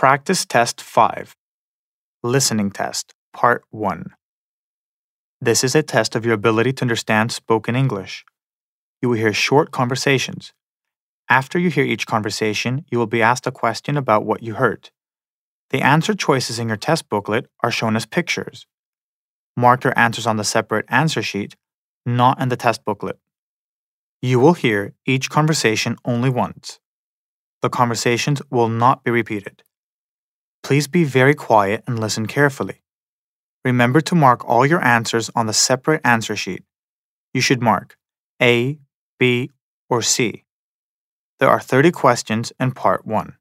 Practice Test 5, Listening Test, Part 1. This is a test of your ability to understand spoken English. You will hear short conversations. After you hear each conversation, you will be asked a question about what you heard. The answer choices in your test booklet are shown as pictures. Mark your answers on the separate answer sheet, not in the test booklet. You will hear each conversation only once. The conversations will not be repeated. Please be very quiet and listen carefully. Remember to mark all your answers on the separate answer sheet. You should mark A, B, or C. There are 30 questions in Part 1.